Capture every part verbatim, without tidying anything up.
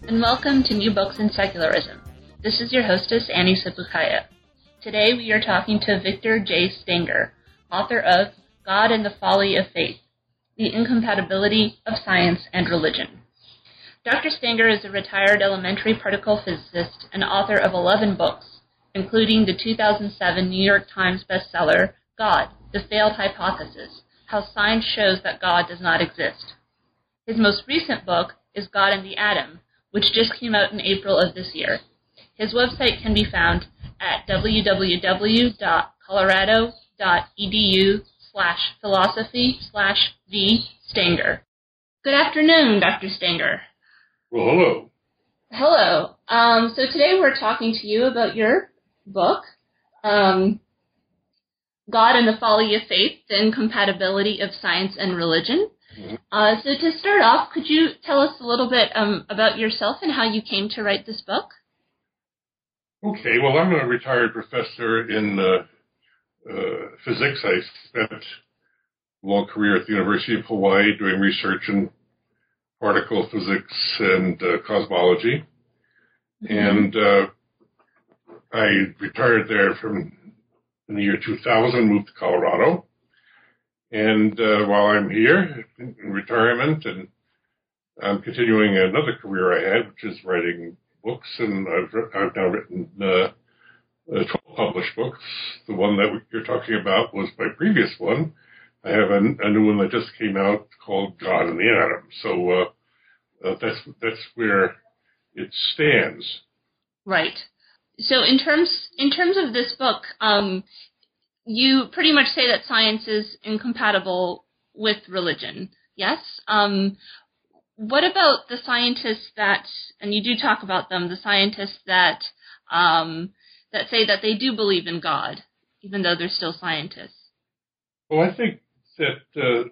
and welcome to New Books in Secularism. This is your hostess, Annie Sepulkaya. Today we are talking to Victor J. Stenger, author of God and the Folly of Faith, The Incompatibility of Science and Religion. Doctor Stenger is a retired elementary particle physicist and author of eleven books, including the two thousand seven New York Times bestseller, God, The Failed Hypothesis, How Science Shows That God Does Not Exist. His most recent book is God and the Atom, which just came out in April of this year. His website can be found at www.colorado.edu slash philosophy slash V Stenger. Good afternoon, Doctor Stenger. Well, hello. Hello. Um, so today we're talking to you about your book, um, God and the Folly of Faith, The Incompatibility of Science and Religion. Mm-hmm. Uh, so to start off, could you tell us a little bit um, about yourself and how you came to write this book? Okay, well, I'm a retired professor in uh, uh, physics. I spent a long career at the University of Hawaii doing research in particle physics and uh, cosmology. Mm-hmm. And uh, I retired there from in the year two thousand, moved to Colorado. And uh, while I'm here in retirement, and I'm continuing another career I had, which is writing books, and I've, I've now written uh, uh, twelve published books. The one that you're talking about was my previous one. I have a, a new one that just came out called God and the Atom. So uh, uh, that's that's where it stands. Right. So in terms in terms of this book, um, you pretty much say that science is incompatible with religion, yes? Um, what about the scientists that, and you do talk about them, the scientists that um, that say that they do believe in God, even though they're still scientists? Well, I think that uh,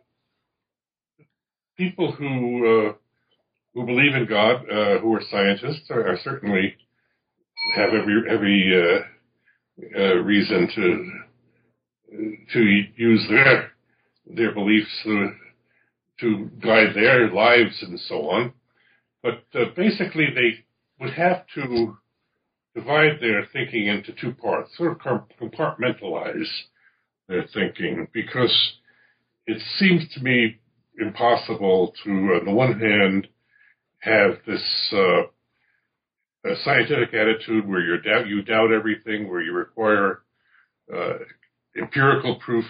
people who uh, who believe in God, uh, who are scientists, are, are certainly have every every uh, uh, reason to. to use their their beliefs to, to guide their lives and so on. But uh, basically they would have to divide their thinking into two parts, sort of compartmentalize their thinking, because it seems to me impossible to, on the one hand, have this uh, a scientific attitude where you're doubt, you doubt everything, where you require uh, empirical proof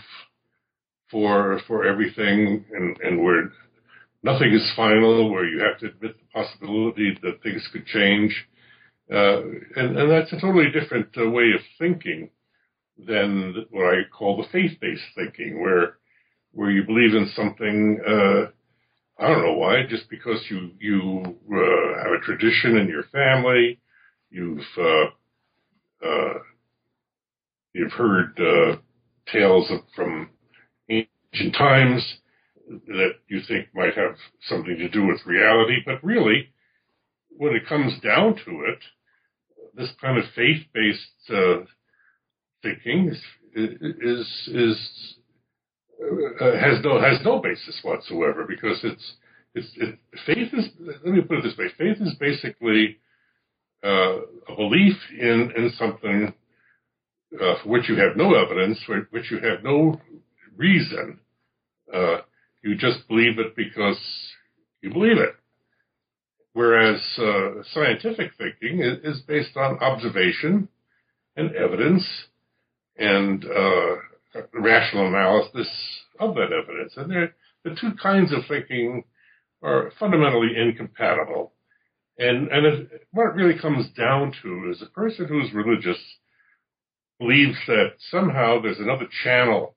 for for everything, and, and where nothing is final, where you have to admit the possibility that things could change. Uh, and, and that's a totally different uh, way of thinking than what I call the faith-based thinking, where where you believe in something, uh, I don't know why, just because you, you uh, have a tradition in your family, you've uh, uh, you've heard uh, tales of, from ancient times that you think might have something to do with reality, but really, when it comes down to it, this kind of faith-based uh, thinking is is, is uh, has no has no basis whatsoever, because it's it's it, faith is. Let me put it this way: faith is basically uh, a belief in in something Uh, for which you have no evidence, for which you have no reason. Uh, you just believe it because you believe it. Whereas uh, scientific thinking is, is based on observation and evidence and uh, rational analysis of that evidence. And the two kinds of thinking are fundamentally incompatible. And, and it, what it really comes down to is a person who's religious believes that somehow there's another channel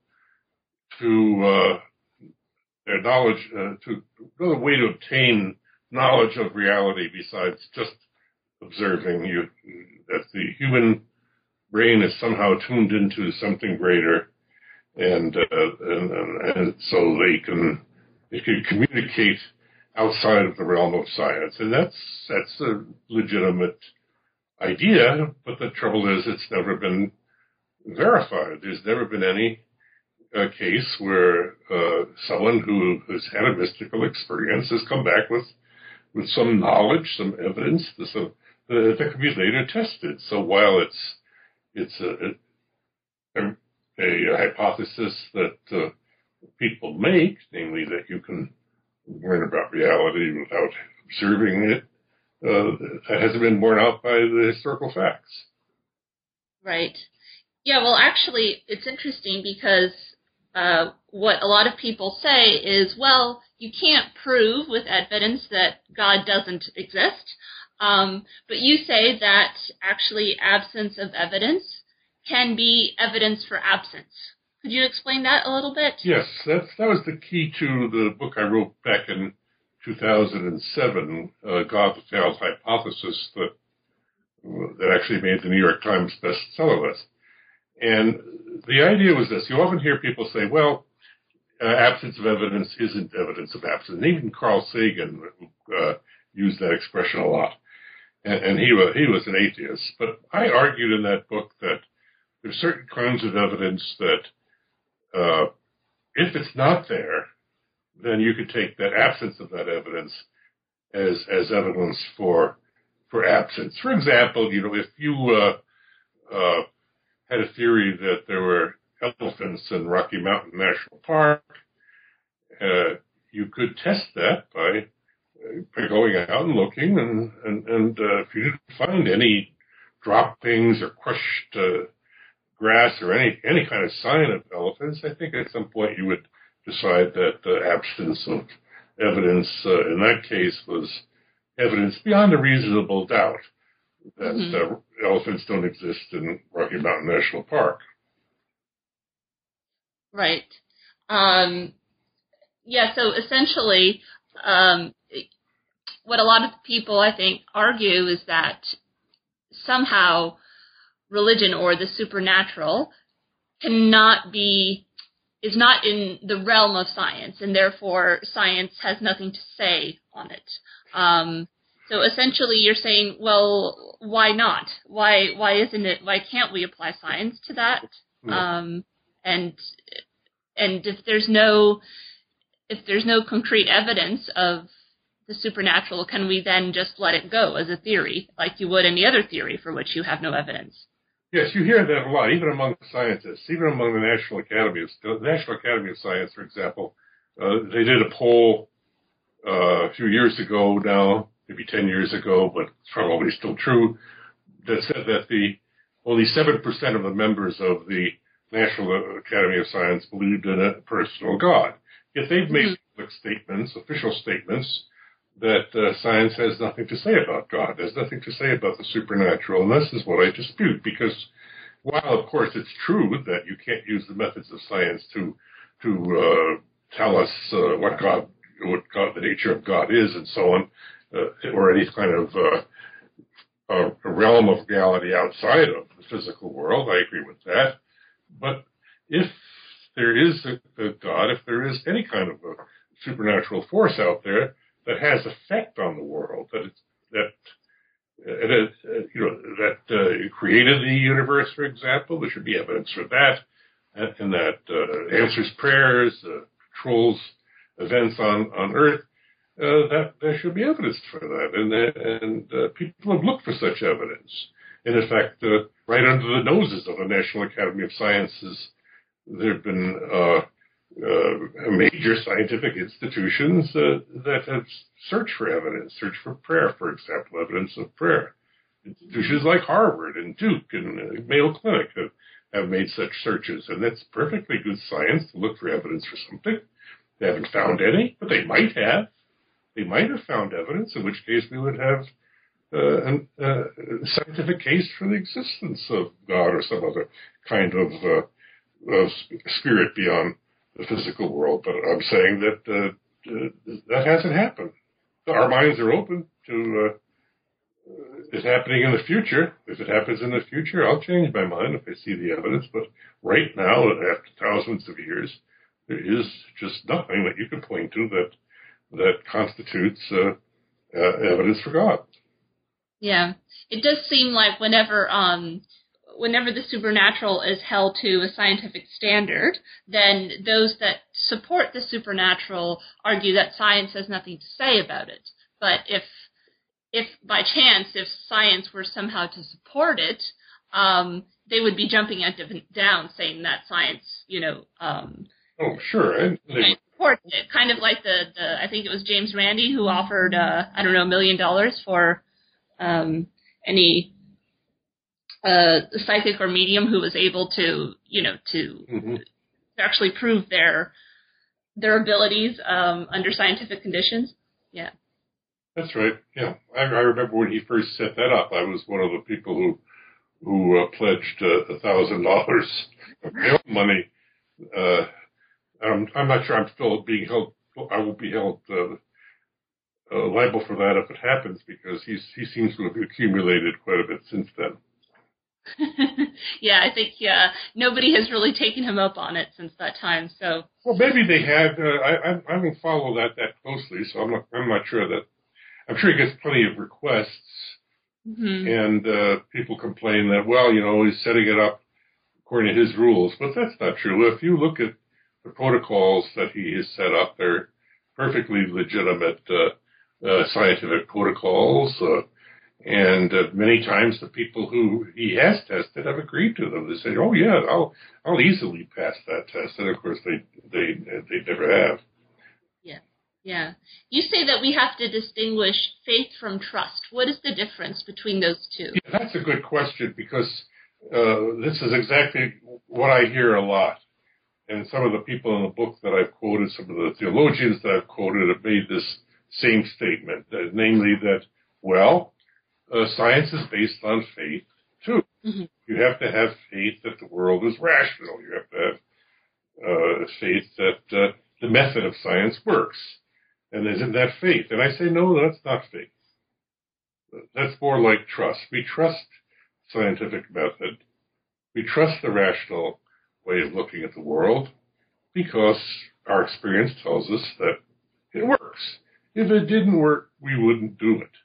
to uh, their knowledge, uh, to another way to obtain knowledge of reality besides just observing. You, that the human brain is somehow tuned into something greater, and uh, and, and so they can they can communicate outside of the realm of science, and that's that's a legitimate idea. But the trouble is, it's never been verified. There's never been any uh, case where uh, someone who has had a mystical experience has come back with with some knowledge, some evidence that, some, that can be later tested. So while it's it's a, a, a hypothesis that uh, people make, namely that you can learn about reality without observing it, uh, that hasn't been borne out by the historical facts. Right. Yeah, well, actually, it's interesting because uh, what a lot of people say is, well, you can't prove with evidence that God doesn't exist, um, but you say that actually absence of evidence can be evidence for absence. Could you explain that a little bit? Yes, that's, that was the key to the book I wrote back in two thousand seven, uh, God the Failed Hypothesis, that, that actually made the New York Times bestseller list. And the idea was this. You often hear people say, well, uh, absence of evidence isn't evidence of absence. And even Carl Sagan uh, used that expression a lot. And, and he, was, he was an atheist. But I argued in that book that there's certain kinds of evidence that uh, if it's not there, then you could take that absence of that evidence as as evidence for for absence. For example, you know, if you uh, uh, had a theory that there were elephants in Rocky Mountain National Park, uh, you could test that by by going out and looking, and and, and uh, if you didn't find any droppings or crushed uh, grass or any any kind of sign of elephants, I think at some point you would decide that the absence of evidence uh, in that case was evidence beyond a reasonable doubt that mm-hmm. uh, elephants don't exist in Rocky Mountain National Park. Right. Um, yeah, so essentially um, what a lot of people, I think, argue is that somehow religion or the supernatural cannot be is not in the realm of science, and therefore science has nothing to say on it. Um, so essentially you're saying, well, why not? Why why isn't it, why can't we apply science to that? No. Um, and and if there's no if there's no concrete evidence of the supernatural, can we then just let it go as a theory, like you would any other theory for which you have no evidence? Yes, you hear that a lot, even among scientists, even among the National Academy of the National Academy of Science, for example. Uh, they did a poll uh, a few years ago now, maybe ten years ago, but it's probably still true, that said that the only seven percent of the members of the National Academy of Science believed in a personal God. Yet they've made public statements, official statements, that uh, science has nothing to say about God, has nothing to say about the supernatural, and this is what I dispute, because while, of course, it's true that you can't use the methods of science to to uh, tell us uh, what God, what God, the nature of God is, and so on, uh, or any kind of uh, uh, a realm of reality outside of the physical world, I agree with that. But if there is a, a God, if there is any kind of a supernatural force out there that has effect on the world, that it's, that it, uh, you know that uh, created the universe, for example, there should be evidence for that, and, and that uh, answers prayers, uh, controls events on on Earth. Uh, that there should be evidence for that, and and uh, people have looked for such evidence. And in fact, uh, right under the noses of the National Academy of Sciences, there have been uh, Uh, major scientific institutions uh, that have searched for evidence, searched for prayer, for example, evidence of prayer. Institutions like Harvard and Duke and uh, Mayo Clinic have, have made such searches, and that's perfectly good science to look for evidence for something. They haven't found any, but they might have. They might have found evidence, in which case we would have uh, an, uh, a scientific case for the existence of God or some other kind of, uh, of spirit beyond the physical world, but I'm saying that uh, uh, that hasn't happened. Our minds are open to uh, it happening in the future. If it happens in the future, I'll change my mind if I see the evidence. But right now, after thousands of years, there is just nothing that you can point to that that constitutes uh, uh, evidence for God. Yeah, it does seem like whenever um. whenever the supernatural is held to a scientific standard, then those that support the supernatural argue that science has nothing to say about it. But if if by chance, if science were somehow to support it, um, they would be jumping up and down, saying that science, you know, um, oh sure, and they, supports it. Kind of like the, the I think it was James Randi who offered uh, I don't know a million dollars for um, any uh, psychic or medium who was able to, you know, to, mm-hmm. to actually prove their their abilities um, under scientific conditions. Yeah. That's right. Yeah, I, I remember when he first set that up. I was one of the people who who uh, pledged a uh, thousand dollars of my own money. Uh, I'm, I'm not sure I'm still being held. I will be held uh, uh, liable for that if it happens, because he's he seems to have accumulated quite a bit since then. Yeah, I think yeah nobody has really taken him up on it since that time. So well, maybe they had. Uh, I, I I don't follow that that closely, so I'm not I'm not sure that. I'm sure he gets plenty of requests, mm-hmm. and uh, people complain that, well, you know, he's setting it up according to his rules, but that's not true. If you look at the protocols that he has set up, they're perfectly legitimate uh, uh, scientific protocols, uh, and uh, many times the people who he has tested have agreed to them. They say, oh, yeah, I'll I'll easily pass that test, and of course they they they never have. Yeah. Yeah. You say that we have to distinguish faith from trust. What is the difference between those two? Yeah, that's a good question, because uh, this is exactly what I hear a lot. And some of the people in the book that I've quoted, some of the theologians that I've quoted have made this same statement, that, namely that, well, uh, science is based on faith, too. Mm-hmm. You have to have faith that the world is rational. You have to have uh, faith that uh, the method of science works. And isn't that faith? And I say, no, that's not faith. That's more like trust. We trust scientific method. We trust the rational way of looking at the world because our experience tells us that it works. If it didn't work, we wouldn't do it.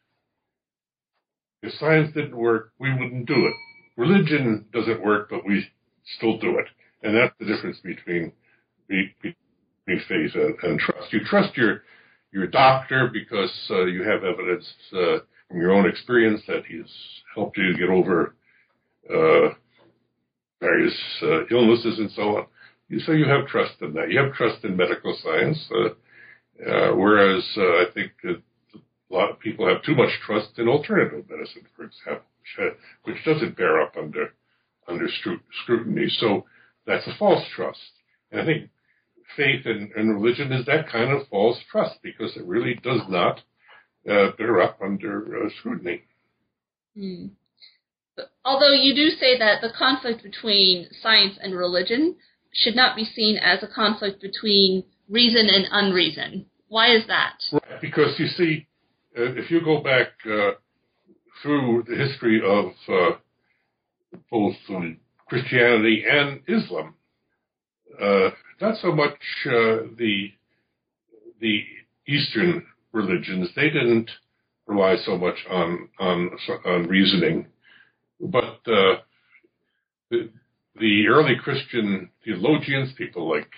If science didn't work, we wouldn't do it. Religion doesn't work, but we still do it. And that's the difference between, between faith and, and trust. You trust your your doctor because uh, you have evidence uh, from your own experience that he's helped you get over uh, various uh, illnesses and so on. You, so you have trust in that. You have trust in medical science, uh, uh, whereas uh, I think that a lot of people have too much trust in alternative medicine, for example, which, uh, which doesn't bear up under under scrutiny. So that's a false trust. And I think faith and, and religion is that kind of false trust because it really does not uh, bear up under uh, scrutiny. Hmm. Although you do say that the conflict between science and religion should not be seen as a conflict between reason and unreason. Why is that? Right, because you see, uh, if you go back uh, through the history of uh, both um, Christianity and Islam, uh, not so much uh, the the Eastern religions, they didn't rely so much on on, on reasoning, but uh, the, the early Christian theologians, people like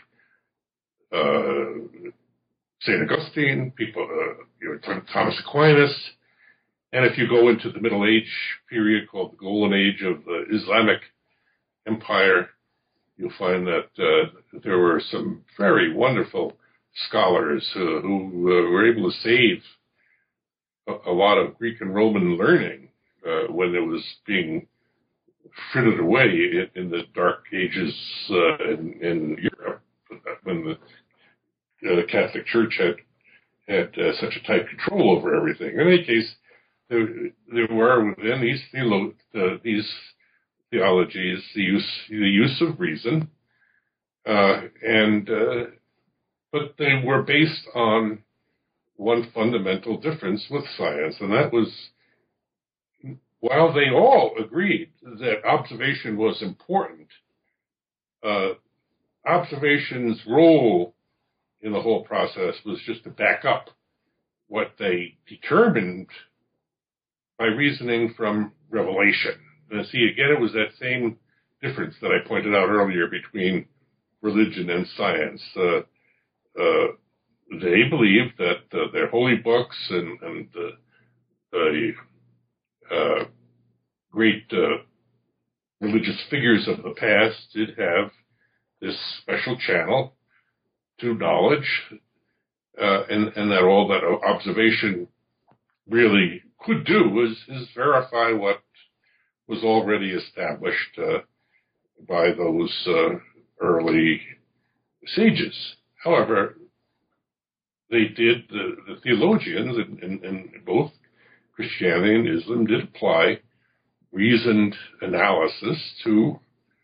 uh, Saint Augustine, people, uh, you know, Thomas Aquinas, and if you go into the Middle Age period called the Golden Age of the Islamic Empire, you'll find that uh, there were some very wonderful scholars uh, who uh, were able to save a, a lot of Greek and Roman learning uh, when it was being frittered away in, in the Dark Ages uh, in, in Europe, when the uh, Catholic Church had had uh, such a tight control over everything. In any case, there, there were within these theolo- uh, these theologies the use the use of reason, uh, and uh, but they were based on one fundamental difference with science, and that was, while they all agreed that observation was important, uh, observation's role in the whole process was just to back up what they determined by reasoning from revelation. And see, again, it was that same difference that I pointed out earlier between religion and science. Uh, uh, they believed that uh, their holy books and, and the, the uh, great uh, religious figures of the past did have this special channel to knowledge, uh, and, and that all that observation really could do is, is verify what was already established uh, by those uh, early sages. However, they did, the, the theologians in, in, in both Christianity and Islam did apply reasoned analysis to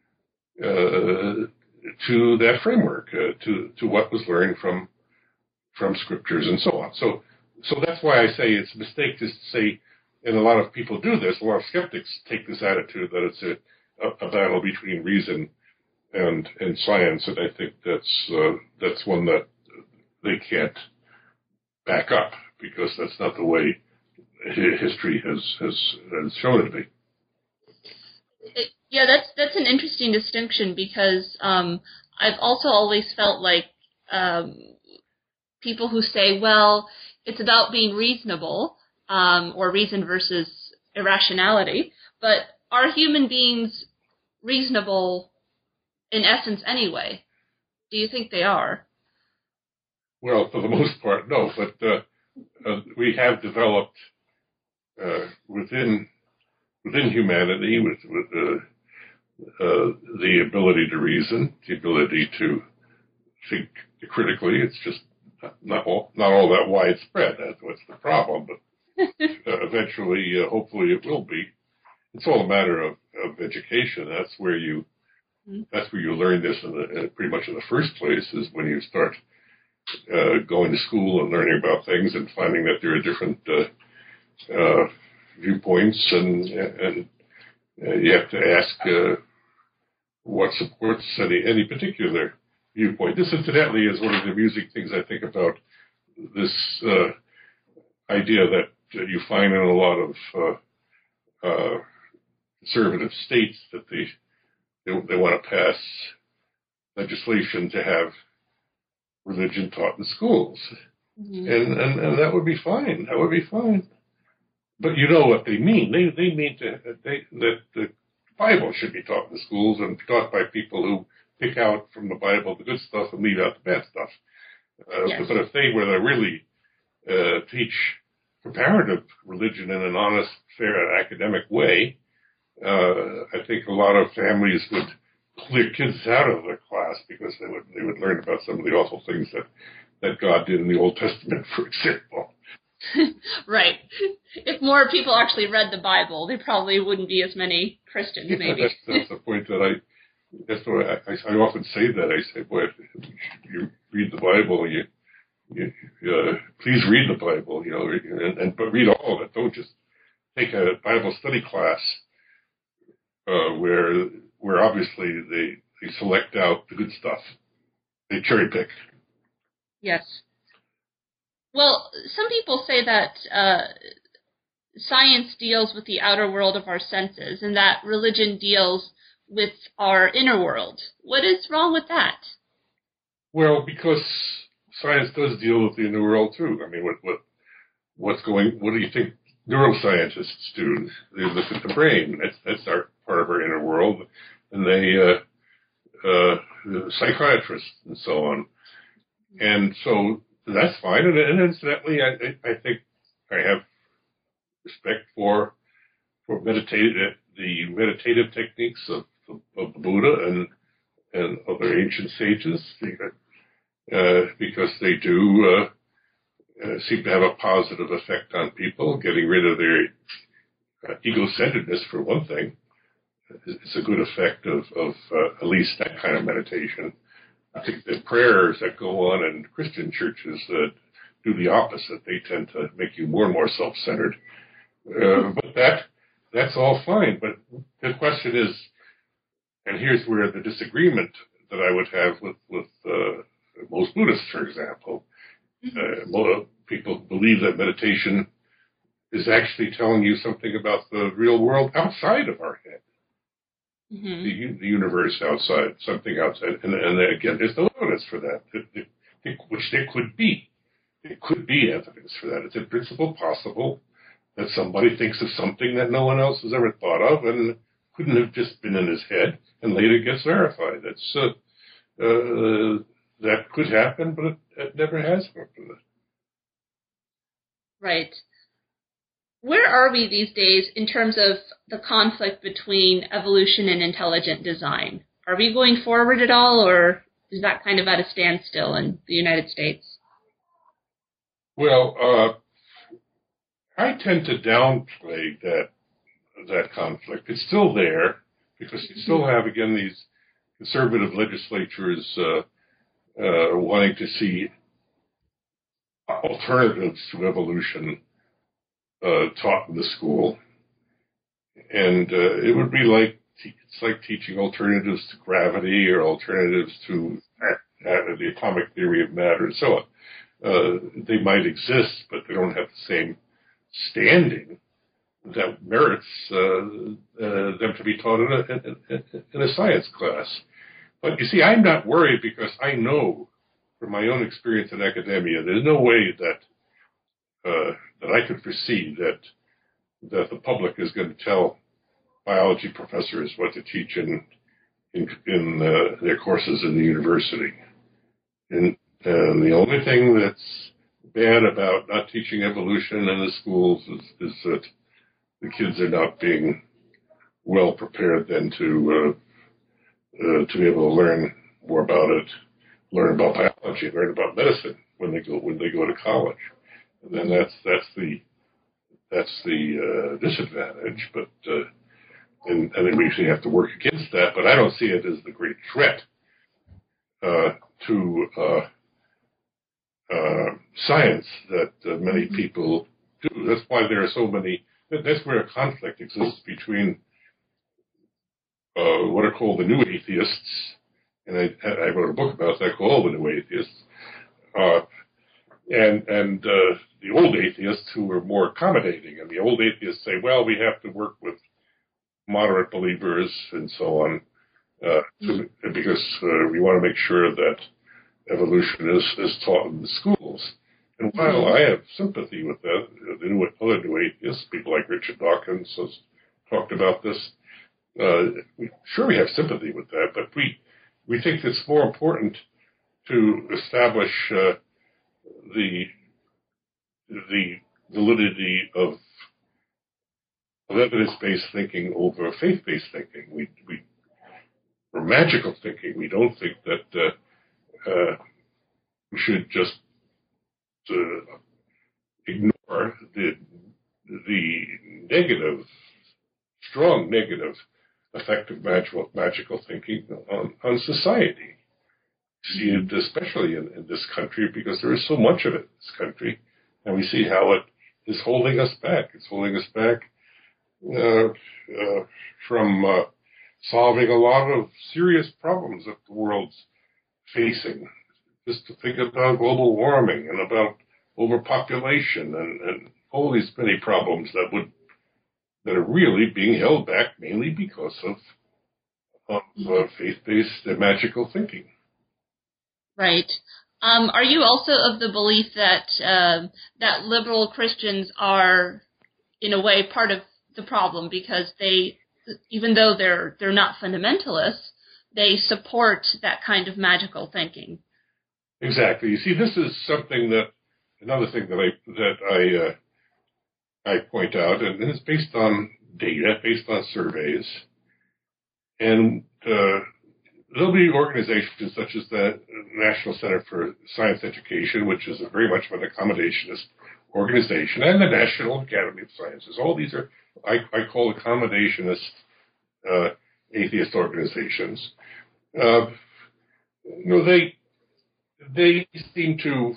uh, to that framework, uh, to to what was learned from from scriptures and so on. So so that's why I say it's a mistake to say, and a lot of people do this. A lot of skeptics take this attitude that it's a, a, a battle between reason and and science, and I think that's uh, that's one that they can't back up, because that's not the way history has has, has shown it to be. It, yeah, that's that's an interesting distinction, because um, I've also always felt like um, people who say, well, it's about being reasonable, um, or reason versus irrationality, but are human beings reasonable in essence anyway? Do you think they are? Well, for the most part, no, but uh, uh, we have developed uh, within within humanity with, with uh, uh, the ability to reason, the ability to think critically. It's just not all, not all that widespread. That's what's the problem, but uh, eventually, uh, hopefully it will be. It's all a matter of, of education. That's where you that's where you learn this in the, uh, pretty much in the first place, is when you start uh, going to school and learning about things and finding that there are different uh, uh, viewpoints, and, and uh, you have to ask uh, what supports any, any particular viewpoint. This, incidentally, is one of the amusing things I think about this uh, idea that uh, you find in a lot of uh, uh, conservative states, that they, they they want to pass legislation to have religion taught in schools, mm-hmm. and, and and that would be fine. That would be fine. But you know what they mean. They they mean to, they, that the Bible should be taught in the schools, and taught by people who pick out from the Bible the good stuff and leave out the bad stuff. Uh, yes. But if they were to really uh, teach comparative religion in an honest, fair, academic way, uh, I think a lot of families would pull their kids out of the class, because they would they would learn about some of the awful things that, that God did in the Old Testament, for example. Right. If more people actually read the Bible, there probably wouldn't be as many Christians, yeah, maybe. That's, that's the point that I, that's why I, I, I often say that. I say, boy, if you read the Bible, you, you uh, please read the Bible, you know, and, and but read all of it. Don't just take a Bible study class uh, where where obviously they, they select out the good stuff. They cherry pick. Yes. Well, some people say that uh, science deals with the outer world of our senses, and that religion deals with our inner world. What is wrong with that? Well, because science does deal with the inner world too. I mean, what what what's going? What do you think neuroscientists do? They look at the brain. That's that's our part of our inner world, and they uh, uh, psychiatrists and so on, and so. That's fine, and, and incidentally, I, I think I have respect for for meditative the meditative techniques of, of, of the Buddha and and other ancient sages, uh, because they do uh, uh, seem to have a positive effect on people, getting rid of their uh, ego-centeredness, for one thing. It's a good effect of, of uh, at least that kind of meditation. I think the prayers that go on in Christian churches uh, do the opposite. They tend to make you more and more self-centered. Uh, but that that's all fine. But the question is, and here's where the disagreement that I would have with, with uh, most Buddhists, for example. Uh, most people believe that meditation is actually telling you something about the real world outside of our head. Mm-hmm. The, the universe outside, something outside. And, and again, there's no evidence for that, it, it, it, which there could be. it could be evidence for that. It's in principle possible that somebody thinks of something that no one else has ever thought of and couldn't have just been in his head and later gets verified. That's, uh, uh, that could happen, but it, it never has happened. Right. Where are we these days in terms of the conflict between evolution and intelligent design? Are we going forward at all, or is that kind of at a standstill in the United States? Well, uh, I tend to downplay that that conflict. It's still there because you still have, again, these conservative legislatures uh, uh, wanting to see alternatives to evolution uh, taught in the school, and uh, it would be like it's like teaching alternatives to gravity or alternatives to uh, uh, the atomic theory of matter and so on. Uh, they might exist, but they don't have the same standing that merits uh, uh, them to be taught in a, in, in a science class. But you see, I'm not worried because I know from my own experience in academia, there's no way that uh, that I could foresee that that the public is going to tell biology professors what to teach in in, in uh, their courses in the university. And, and the only thing that's bad about not teaching evolution in the schools is, is that the kids are not being well prepared then to uh, uh, to be able to learn more about it, learn about biology, learn about medicine when they go when they go to college. And then that's that's the that's the uh, disadvantage. But uh, and, and then we usually have to work against that. But I don't see it as the great threat uh, to uh, uh, science that uh, many people do. That's why there are so many. That's where a conflict exists between uh, what are called the new atheists, and I, I wrote a book about that called The New Atheists, uh, and and uh, the old atheists who are more accommodating. And the old atheists say, well, we have to work with moderate believers and so on, uh, to, because uh, we want to make sure that evolution is, is taught in the schools. And while I have sympathy with that, the new, other new atheists, people like Richard Dawkins has talked about this. Uh, we, sure, we have sympathy with that, but we we think it's more important to establish uh, the the validity of, of evidence-based thinking over faith-based thinking. We we for magical thinking, we don't think that uh, uh, we should just uh, ignore the the negative, strong negative effect of magical, magical thinking on, on society. See it especially in, in this country because there is so much of it in this country, and we see how it is holding us back. It's holding us back uh, uh, from uh, solving a lot of serious problems that the world's facing. Just to think about global warming and about overpopulation and, and all these many problems that would that are really being held back mainly because of, of uh, faith-based uh, magical thinking. Right. Um, are you also of the belief that uh, that liberal Christians are, in a way, part of the problem because they, even though they're they're not fundamentalists, they support that kind of magical thinking? Exactly. You see, this is something that another thing that I that I uh, I point out, and it's based on data, based on surveys, and uh, there'll be organizations such as the National Center for Science Education, which is a very much of an accommodationist organization, and the National Academy of Sciences. All these are I, I call accommodationist uh, atheist organizations. Uh, you know, they they seem to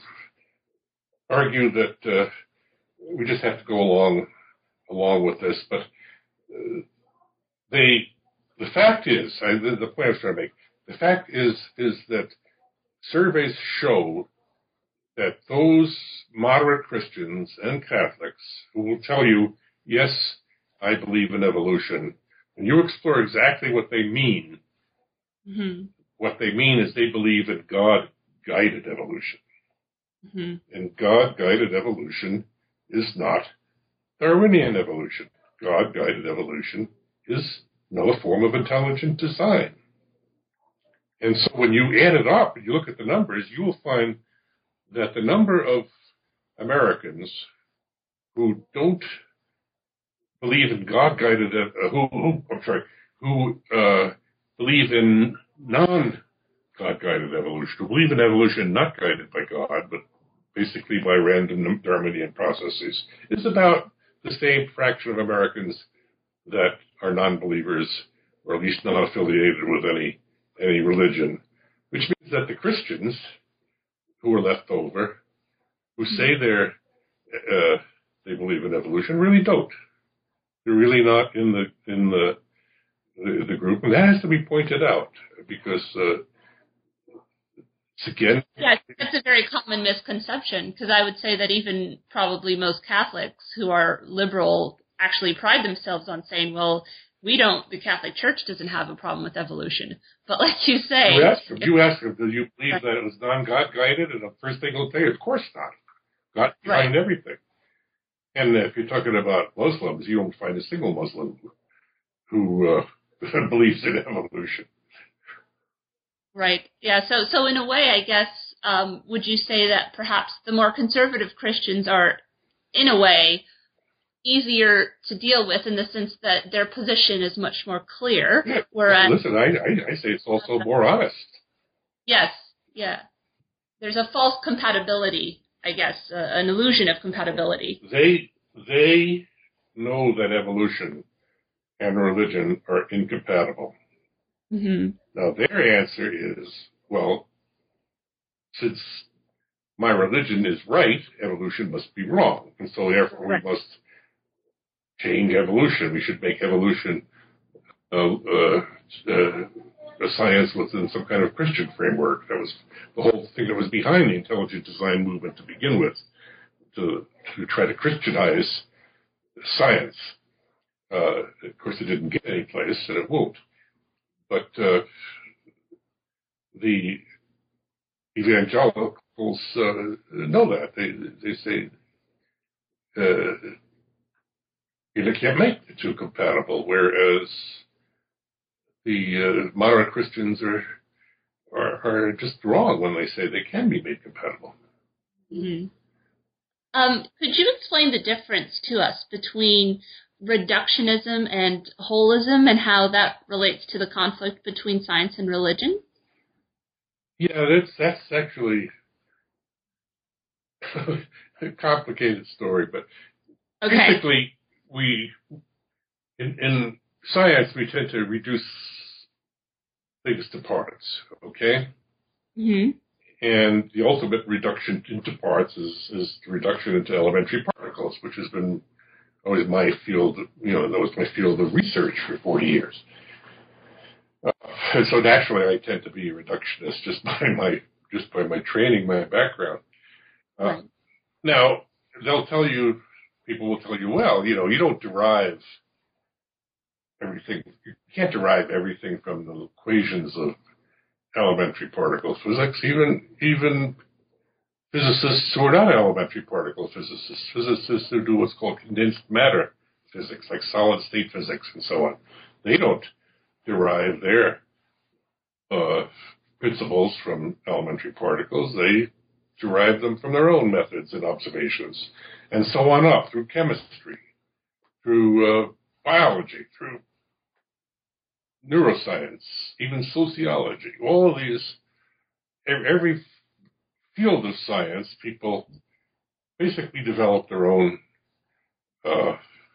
argue that uh, we just have to go along along with this, but uh, they the fact is, I, the, the point I was trying to make, the fact is is that surveys show that those moderate Christians and Catholics who will tell you, yes, I believe in evolution, and you explore exactly what they mean, mm-hmm. what they mean is they believe in God-guided evolution. Mm-hmm. And God-guided evolution is not Darwinian evolution. God-guided evolution is another form of intelligent design. And so when you add it up and you look at the numbers, you will find that the number of Americans who don't believe in God-guided, uh, who, who, I'm sorry, who uh, believe in non-God-guided evolution, who believe in evolution not guided by God, but basically by random Darwinian processes, is about the same fraction of Americans that are non-believers, or at least not affiliated with any any religion, which means that the Christians who are left over, who say they're uh, they believe in evolution, really don't. They're really not in the in the the, the group, and that has to be pointed out because uh, it's again. Yeah, that's a very common misconception, because I would say that even probably most Catholics who are liberal actually pride themselves on saying, well, we don't, the Catholic Church doesn't have a problem with evolution. But like you say... You ask them, you ask them, do you believe right. that it was non-God guided? And the first thing they'll say, of course not. God behind right. everything. And if you're talking about Muslims, you won't find a single Muslim who uh, believes in evolution. Right. Yeah. So, so in a way, I guess, um, would you say that perhaps the more conservative Christians are, in a way, easier to deal with in the sense that their position is much more clear? Yeah. Whereas, listen, I, I, I say it's also more honest. Yes. Yeah. There's a false compatibility, I guess, uh, an illusion of compatibility. They they know that evolution and religion are incompatible. Mm-hmm. Now, their answer is, well, since my religion is right, evolution must be wrong. And so, therefore, right. we must change evolution. We should make evolution uh, uh, uh, a science within some kind of Christian framework. That was the whole thing that was behind the intelligent design movement to begin with, to, to try to Christianize science. Uh, of course, it didn't get any place, and it won't. But uh, the evangelicals uh, know that. They they say uh, you can't make the two compatible, whereas the uh, moderate Christians are, are are just wrong when they say they can be made compatible. Mm-hmm. Um, could you explain the difference to us between reductionism and holism and how that relates to the conflict between science and religion? Yeah, that's that's actually a complicated story, but okay. basically we in, in science we tend to reduce things to parts, okay? Mm-hmm. And the ultimate reduction into parts is, is the reduction into elementary particles, which has been always my field, you know, that was my field of research for forty years. Uh, and so naturally I tend to be a reductionist just by my, just by my training, my background. Uh, right. Now, they'll tell you, people will tell you, well, you know, you don't derive everything, you can't derive everything from the equations of elementary particle physics, even, even physicists who are not elementary particle physicists, physicists who do what's called condensed matter physics, like solid state physics and so on. They don't derive their uh, principles from elementary particles. They derive them from their own methods and observations, and so on up through chemistry, through uh, biology, through neuroscience, even sociology. All of these, every field of science, people basically develop their own uh,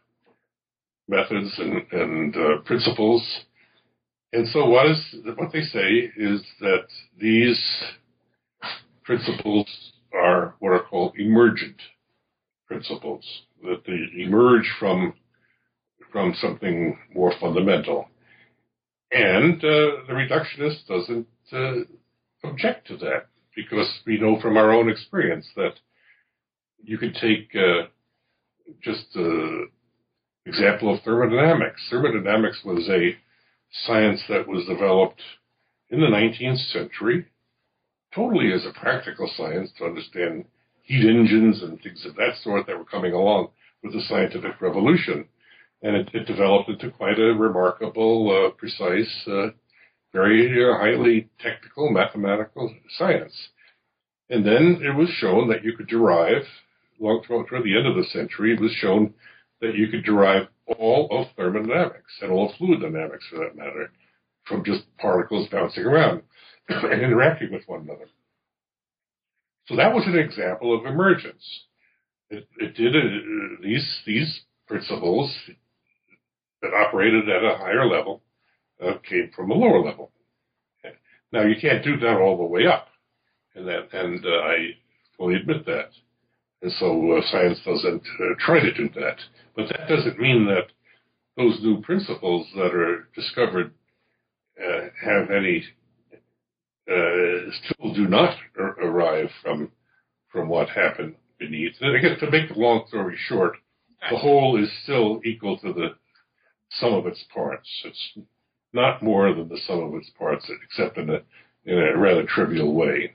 methods and, and uh, principles. And so what is what they say is that these principles are what are called emergent principles, that they emerge from from something more fundamental. And uh, the reductionist doesn't uh, object to that, because we know from our own experience that you could take uh, just an example of thermodynamics. Thermodynamics was a science that was developed in the nineteenth century, totally as a practical science to understand heat engines and things of that sort that were coming along with the scientific revolution. And it, it developed into quite a remarkable, uh, precise, uh, very uh, highly technical mathematical science. And then it was shown that you could derive, long toward the end of the century, it was shown that you could derive all of thermodynamics and all of fluid dynamics, for that matter, from just particles bouncing around and interacting with one another. So that was an example of emergence. It, it did uh, these these principles that operated at a higher level uh, came from a lower level. Now you can't do that all the way up, and that and uh, I fully admit that. And so uh, science doesn't uh, try to do that. But that doesn't mean that those new principles that are discovered uh, have any uh, still do not ar- arrive from from what happened beneath. And I guess to make the long story short, the whole is still equal to the sum of its parts. It's not more than the sum of its parts, except in a in a rather trivial way.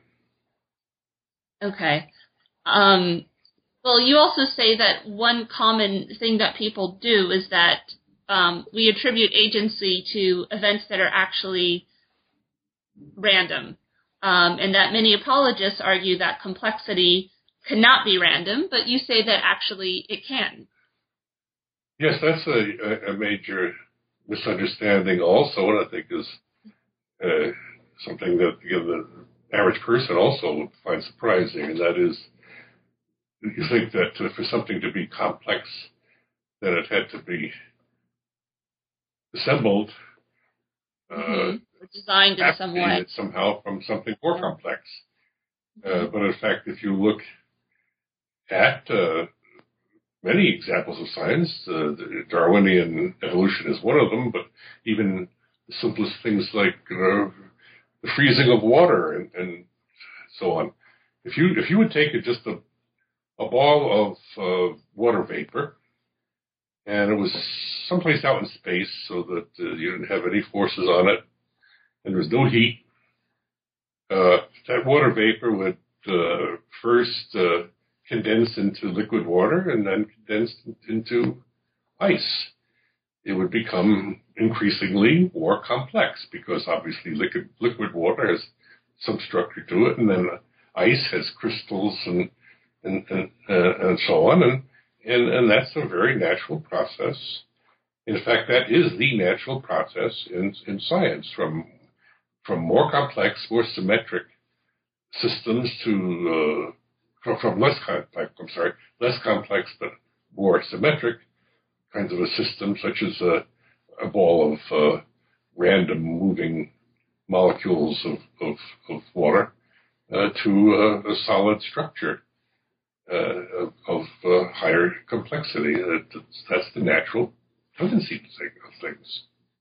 Okay. Um, well, you also say that one common thing that people do is that um, we attribute agency to events that are actually random, um, and that many apologists argue that complexity cannot be random, but you say that actually it can. Yes, that's a, a major misunderstanding also, and I think is uh, something that you know, the average person also finds surprising, and that is you think that uh, for something to be complex, that it had to be assembled, Mm-hmm. uh, designed in some way somehow from something more complex. Mm-hmm. Uh, but in fact, if you look at uh, many examples of science, uh, the Darwinian evolution is one of them, but even the simplest things like uh, the freezing of water and, and so on. If you if you would take just a a ball of uh, water vapor, and it was someplace out in space so that uh, you didn't have any forces on it, and there was no heat, uh, that water vapor would uh, first uh, condense into liquid water and then condense into ice. It would become increasingly more complex because obviously liquid, liquid water has some structure to it, and then ice has crystals and and and, uh, and so on, and, and and that's a very natural process. In fact, that is the natural process in in science, from from more complex, more symmetric systems to uh, from, from less complex. I'm sorry, less complex but more symmetric kinds of a system, such as a, a ball of uh, random moving molecules of of, of water, uh, to uh, a solid structure. Uh, of, of uh, higher complexity. Uh, that's the natural tendency of things.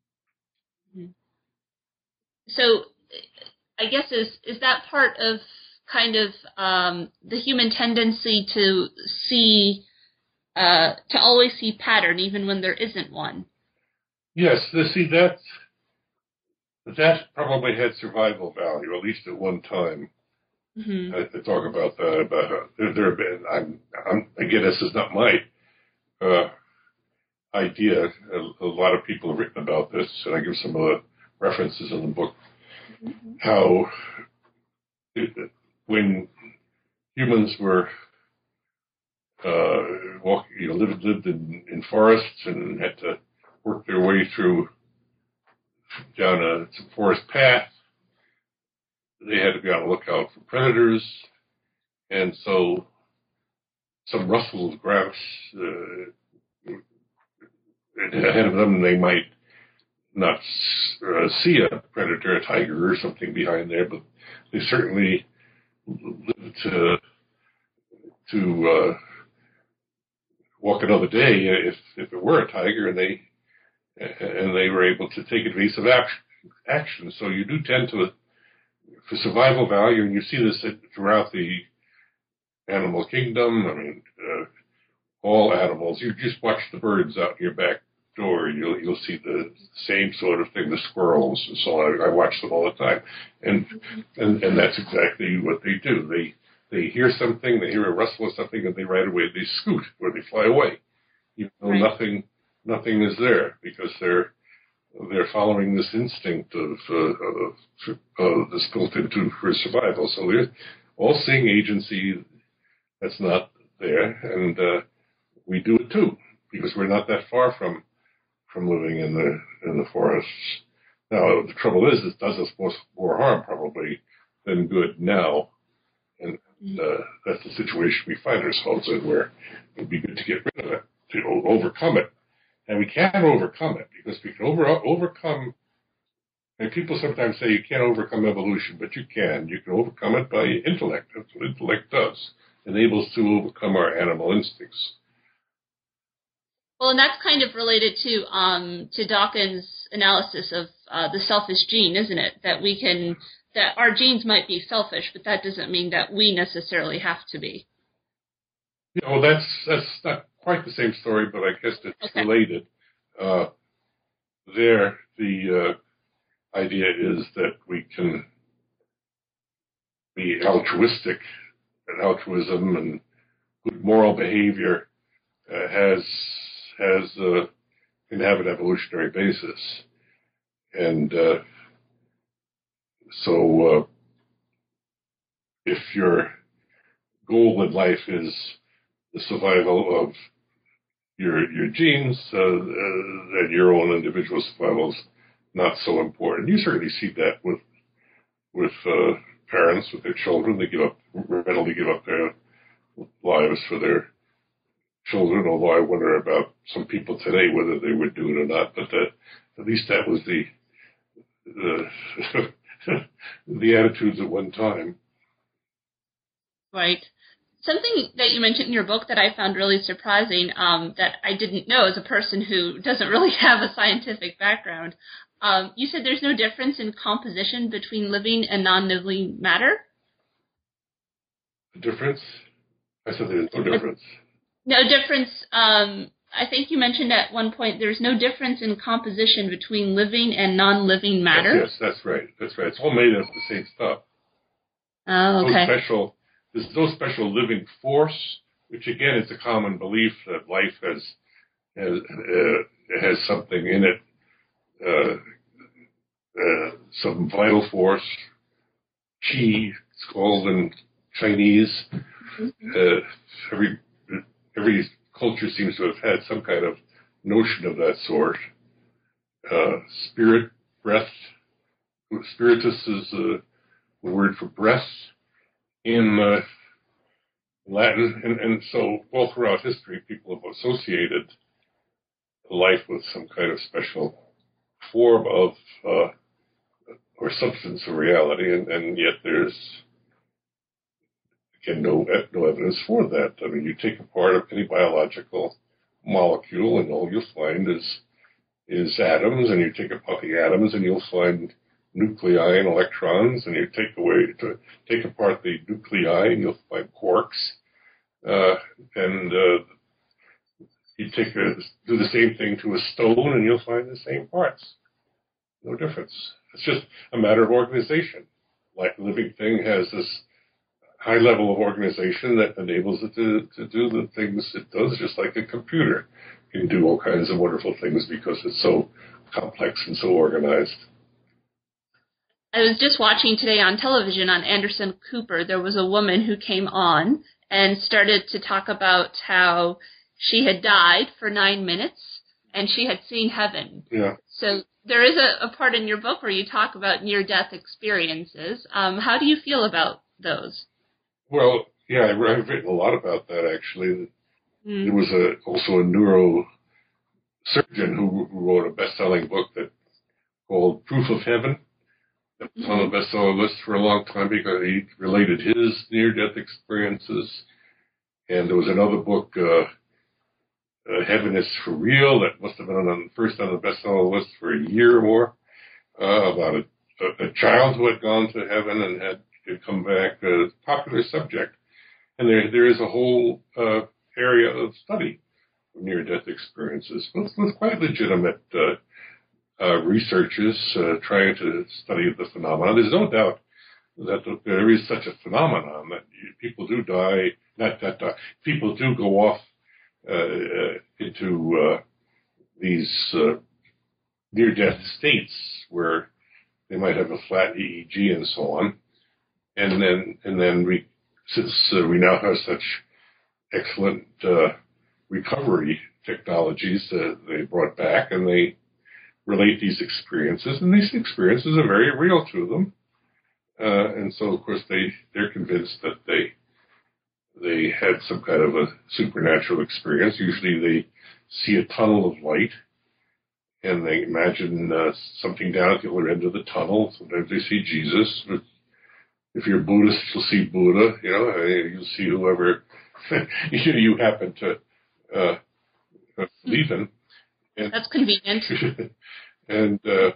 So, I guess is is that part of kind of um, the human tendency to see, uh, to always see pattern even when there isn't one? Yes, the, see that that probably had survival value, at least at one time. Mm-hmm. I, I talk about that. About uh, there, there have been. I'm, I'm again. This is not my uh, idea. A, a lot of people have written about this, and I give some of the references in the book. Mm-hmm. How it, when humans were uh, walking, you know, lived lived in, in forests and had to work their way through down a forest path, they had to be on the lookout for predators. And so some rustle of grass uh, ahead of them, they might not uh, see a predator, a tiger or something behind there, but they certainly lived to, to uh, walk another day if, if it were a tiger, and they and they were able to take evasive action. So you do tend to, for survival value, and you see this throughout the animal kingdom. I mean, uh, all animals. You just watch the birds out in your back door, and you'll you'll see the same sort of thing. The squirrels and so on. I, I watch them all the time, and and and that's exactly what they do. They they hear something, they hear a rustle or something, and they right away they scoot or they fly away, even though right. nothing nothing is there, because they're they're following this instinct of uh, uh, that's built into for survival. So there's all-seeing agency that's not there, and uh, we do it too, because we're not that far from from living in the in the forests. Now the trouble is, it does us more, more harm probably than good now, and uh, that's the situation we find ourselves in, where it'd be good to get rid of it, to overcome it. And we can overcome it, because we can over, overcome, and people sometimes say you can't overcome evolution, but you can. You can overcome it by intellect. That's what intellect does. It enables us to overcome our animal instincts. Well, and that's kind of related to um, to Dawkins' analysis of uh, the selfish gene, isn't it? That we can, that our genes might be selfish, but that doesn't mean that we necessarily have to be. You know, that's that's not quite the same story, but I guess it's okay. related. Uh, there, the uh, idea is that we can be altruistic, and altruism and good moral behavior uh, has has uh, can have an evolutionary basis, and uh, so uh, if your goal in life is the survival of your your genes, uh, uh, and your own individual survival is not so important. You certainly see that with with uh, parents with their children. They give up readily give up their lives for their children. Although I wonder about some people today whether they would do it or not. But that, at least that was the the, the attitudes at one time. Right. Something that you mentioned in your book that I found really surprising, um, that I didn't know as a person who doesn't really have a scientific background, um, you said there's no difference in composition between living and non-living matter? The difference? I said there's no difference. No difference. Um, I think you mentioned at one point there's no difference in composition between living and non-living matter. Yes, yes, that's right. That's right. It's all made of the same stuff. Oh, okay. No special... There's no special living force, which again is a common belief that life has has, uh, has something in it, uh, uh, some vital force, qi, it's called in Chinese. Uh, every every culture seems to have had some kind of notion of that sort. Uh, spirit, breath, spiritus is a word for breath in uh, Latin, and, and so all throughout history, people have associated life with some kind of special form of uh, or substance of reality, and, and yet there's again no no evidence for that. I mean, you take apart of any biological molecule, and all you'll find is is atoms, and you take apart the atoms, and you'll find nuclei and electrons, and you take away to take apart the nuclei, and you'll find quarks, uh, and uh, you take a, do the same thing to a stone, and you'll find the same parts. No difference. It's just a matter of organization. Like the living thing has this high level of organization that enables it to, to do the things it does, just like a computer can do all kinds of wonderful things because it's so complex and so organized. I was just watching today on television on Anderson Cooper. There was a woman who came on and started to talk about how she had died for nine minutes and she had seen heaven. Yeah. So there is a, a part in your book where you talk about near-death experiences. Um, how do you feel about those? Well, yeah, I've written a lot about that, actually. Mm. There was a, also a neurosurgeon who, who wrote a best-selling book that called Proof of Heaven. That was on the bestseller list for a long time because he related his near-death experiences. And there was another book, uh, uh, Heaven is for Real, that must have been on, first on the bestseller list for a year or more, uh, about a, a, a child who had gone to heaven and had, had come back. A uh, popular subject. And there there is a whole uh, area of study of near-death experiences with, with quite legitimate uh Uh, researchers uh, trying to study the phenomenon. There's no doubt that there is such a phenomenon that people do die, not that die, people do go off uh, uh, into uh, these uh, near-death states where they might have a flat E E G and so on, and then and then we, since uh, we now have such excellent uh, recovery technologies that they brought back, and they relate these experiences, and these experiences are very real to them. Uh, and so, of course, they, they're convinced that they they had some kind of a supernatural experience. Usually they see a tunnel of light, and they imagine uh, something down at the other end of the tunnel. Sometimes they see Jesus. If you're Buddhist, you'll see Buddha. You know, you'll see whoever you happen to uh, believe in. And, That's convenient. and uh,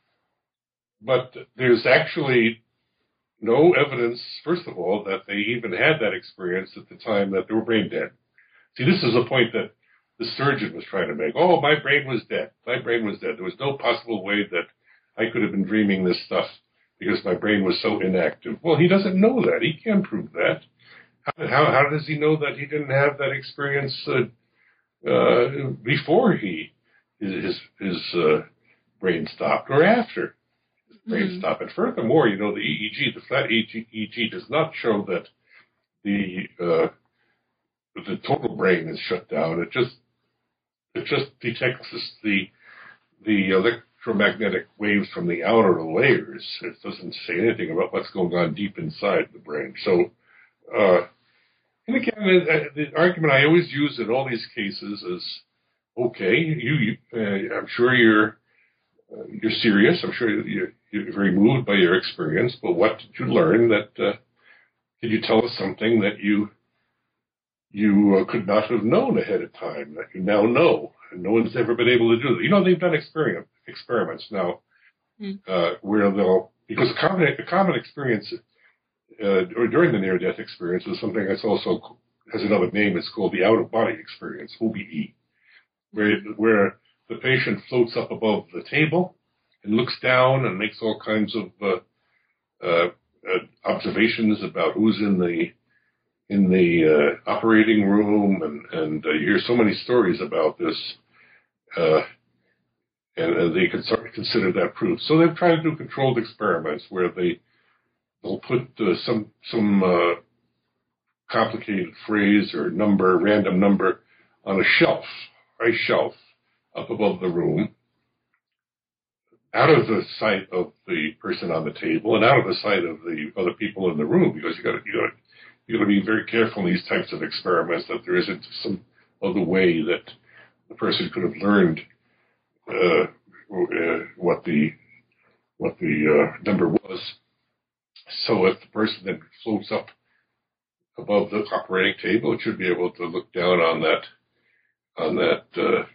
but there's actually no evidence, first of all, that they even had that experience at the time that they were brain dead. See, this is a point that the surgeon was trying to make. Oh, my brain was dead. My brain was dead. There was no possible way that I could have been dreaming this stuff because my brain was so inactive. Well, he doesn't know that. He can't prove that. How, how, how does he know that he didn't have that experience uh, uh, before he his his uh, brain stopped or after? Brain mm-hmm. stop. And furthermore, you know, the E E G, the flat E E G, does not show that the uh, the total brain is shut down. It just it just detects this, the the electromagnetic waves from the outer layers. It doesn't say anything about what's going on deep inside the brain. So, uh, and again, the, the argument I always use in all these cases is, okay, you, you uh, I'm sure you're uh, you're serious. I'm sure you're, you're very moved by your experience. But what did you learn? That uh, did you tell us something that you you uh, could not have known ahead of time that you now know, and no one's ever been able to do that? You know, they've done experiment experiments now mm. uh, where they'll because a common a common experience uh, or during the near death experience is something that's also has another name. It's called the out of body experience, O B E, where where the patient floats up above the table and looks down and makes all kinds of uh, uh, uh, observations about who's in the in the uh, operating room, and, and uh, you hear so many stories about this, uh, and, and they can sort of consider that proof. So they've tried to do controlled experiments where they they'll put uh, some some uh, complicated phrase or number, random number, on a shelf, a shelf. up above the room, out of the sight of the person on the table and out of the sight of the other people in the room, because you got you got you got to be very careful in these types of experiments that there isn't some other way that the person could have learned uh, uh, what the what the uh, number was. So if the person then floats up above the operating table, it should be able to look down on that on that. Uh,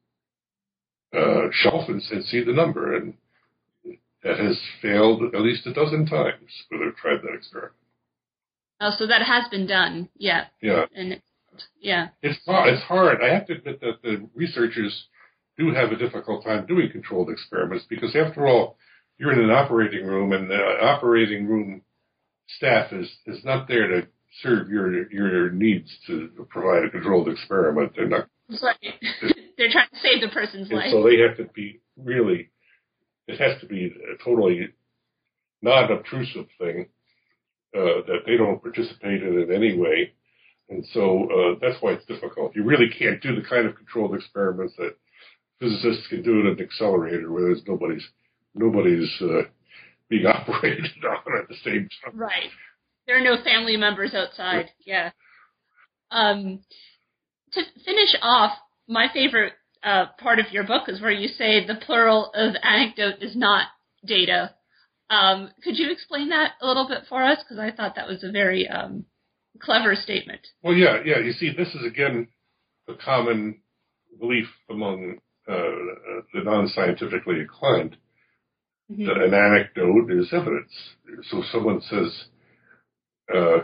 Uh, shelf and, and see the number, and that has failed at least a dozen times where they've tried that experiment. Oh, so that has been done, yeah. Yeah. And it, yeah. It's hard. It's hard. I have to admit that the researchers do have a difficult time doing controlled experiments because, after all, you're in an operating room, and the operating room staff is, is not there to serve your your needs to provide a controlled experiment. They're not. Right. They're trying to save the person's and life. So they have to be really, it has to be a totally non-obtrusive thing uh, that they don't participate in in any way. And so uh, that's why it's difficult. You really can't do the kind of controlled experiments that physicists can do in an accelerator where there's nobody's, nobody's uh, being operated on at the same time. Right. There are no family members outside. Yeah. Um, to finish off, my favorite uh, part of your book is where you say the plural of anecdote is not data. Um, could you explain that a little bit for us? Because I thought that was a very um, clever statement. Well, yeah, yeah. You see, this is, again, a common belief among uh, the non-scientifically inclined, mm-hmm. that an anecdote is evidence. So someone says uh,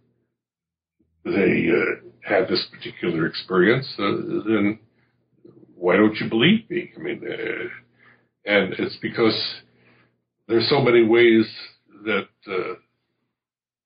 they uh, had this particular experience, uh, then why don't you believe me? I mean, uh, and it's because there's so many ways that uh,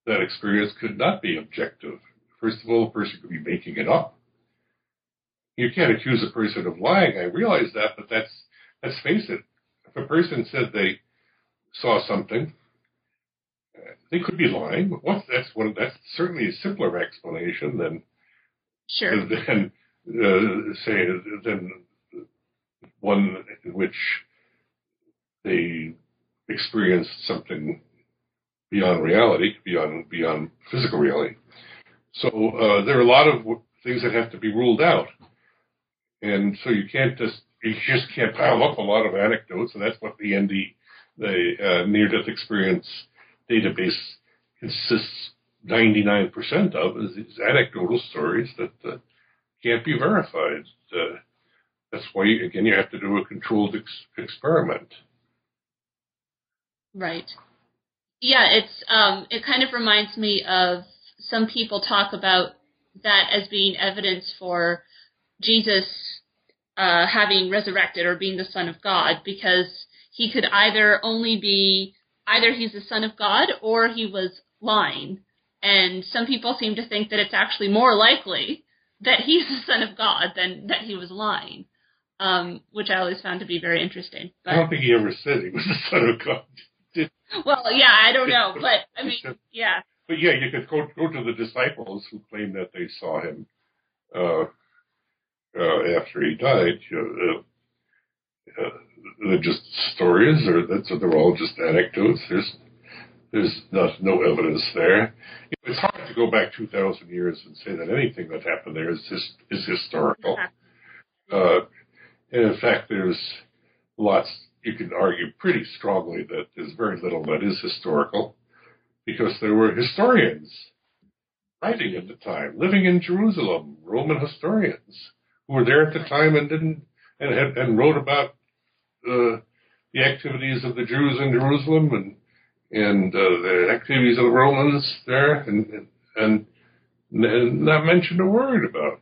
that experience could not be objective. First of all, a person could be making it up. You can't accuse a person of lying. I realize that, but that's, let's face it. If a person said they saw something, they could be lying. What, that's one. That's certainly a simpler explanation than sure. than uh, say than one in which they experienced something beyond reality, beyond beyond physical reality. So uh, there are a lot of things that have to be ruled out, and so you can't just you just can't pile up a lot of anecdotes, and that's what the N D, the uh, near-death experience database consists ninety-nine percent of is these anecdotal stories that uh, can't be verified. Uh, that's why, you, again, you have to do a controlled ex- experiment. Right. Yeah, it's um, it kind of reminds me of some people talk about that as being evidence for Jesus uh, having resurrected or being the Son of God, because he could either only be, either he's the Son of God or he was lying. And some people seem to think that it's actually more likely that he's the Son of God than that he was lying, um, which I always found to be very interesting. But, I don't think he ever said he was the Son of God. Did, well, yeah, I don't know, but I mean, yeah. But yeah, you could go, go to the disciples who claim that they saw him uh, uh, after he died. You know, uh, they're just stories, or that's they're all just anecdotes. There's there's not, no evidence there. It's hard to go back two thousand years and say that anything that happened there is his, is historical. Uh, and in fact, there's lots. You can argue pretty strongly that there's very little that is historical, because there were historians writing at the time, living in Jerusalem, Roman historians who were there at the time and didn't and had, and wrote about uh, the activities of the Jews in Jerusalem and and uh, the activities of the Romans there, and and, and, and not mentioned a word about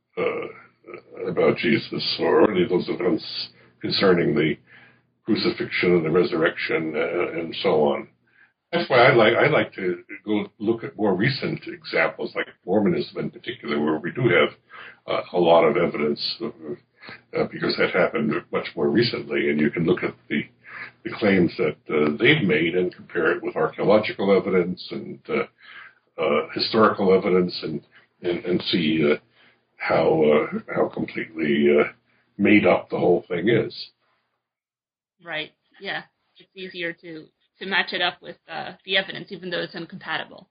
uh, about Jesus or any of those events concerning the crucifixion and the resurrection uh, and so on. That's why I like I like to go look at more recent examples, like Mormonism in particular, where we do have uh, a lot of evidence, of, uh, because that happened much more recently, and you can look at the the claims that uh, they've made and compare it with archaeological evidence and uh, uh, historical evidence, and and, and see uh, how uh, how completely uh, made up the whole thing is. Right. Yeah. It's easier to, to match it up with uh, the evidence, even though it's incompatible.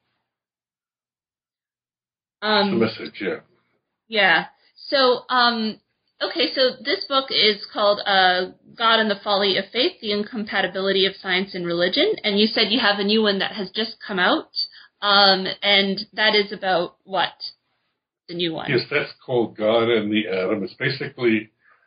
Um, That's the message, yeah. Yeah. So, um, okay, so this book is called uh, God and the Folly of Faith, The Incompatibility of Science and Religion, and you said you have a new one that has just come out, um, and that is about what? The new one. Yes, that's called God and the Atom. It's basically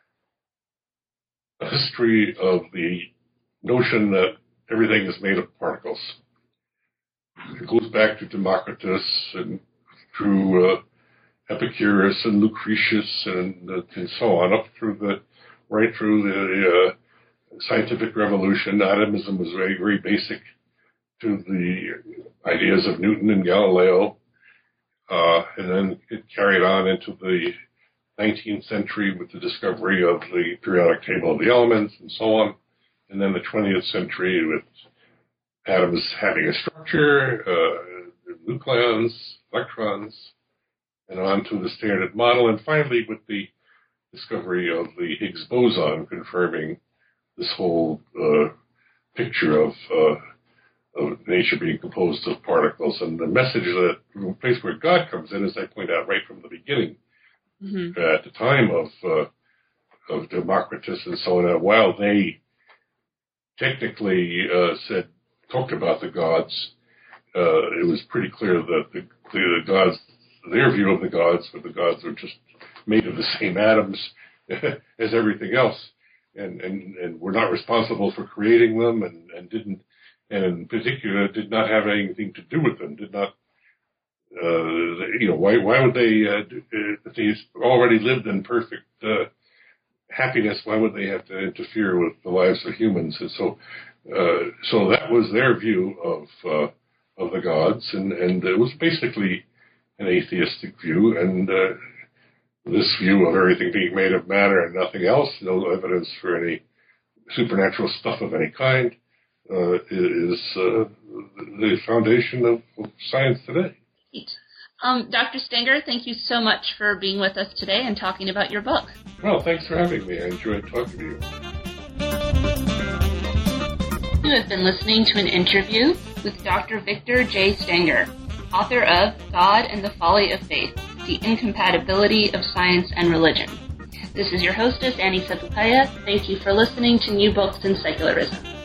a history of the notion that everything is made of particles. It goes back to Democritus and through uh, Epicurus and Lucretius and, uh, and so on, up through the, right through the uh, scientific revolution. Atomism was very, very basic to the ideas of Newton and Galileo. Uh, and then it carried on into the nineteenth century with the discovery of the periodic table of the elements and so on. And then the twentieth century with atoms having a structure, uh, nucleons, electrons, and on to the Standard Model. And finally with the discovery of the Higgs boson, confirming this whole uh, picture of, uh, of nature being composed of particles. And the message that the place where God comes in, as I point out right from the beginning, mm-hmm. uh, at the time of uh, of Democritus and so on, while they technically uh, said talked about the gods, uh, it was pretty clear that the, the gods, their view of the gods, but the gods were just made of the same atoms as everything else, and and and were not responsible for creating them, and, and didn't, and in particular did not have anything to do with them. Did not, uh, you know, why why would they? Uh, if they already lived in perfect uh, happiness, why would they have to interfere with the lives of humans? And so, uh, so that was their view of uh, of the gods, and, and it was basically an atheistic view, and uh, this view of everything being made of matter and nothing else, no evidence for any supernatural stuff of any kind, uh, is uh, the foundation of, of science today. Um, Doctor Stenger, thank you so much for being with us today and talking about your book. Well, thanks for having me. I enjoyed talking to you. You have been listening to an interview with Doctor Victor J. Stenger, author of God and the Folly of Faith, The Incompatibility of Science and Religion. This is your hostess, Annie Sepulveda. Thank you for listening to New Books in Secularism.